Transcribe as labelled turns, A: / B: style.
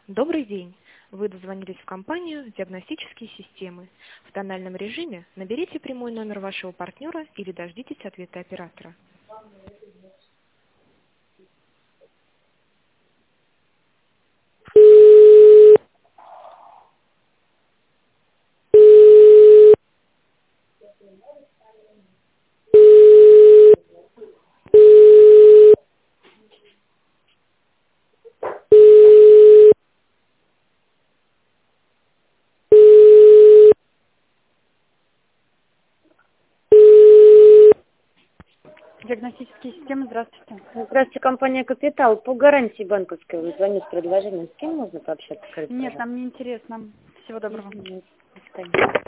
A: Добрый день. Вы дозвонились в компанию «Диагностические системы». В тональном режиме наберите прямой номер вашего партнера или дождитесь ответа оператора. Диагностические системы, здравствуйте.
B: Здравствуйте, компания «Капитал». По гарантии банковской вы звоню с предложением. С кем можно пообщаться? Скажите,
A: Нет,
B: пожалуйста.
A: нам не интересно. Всего доброго.
B: До свидания.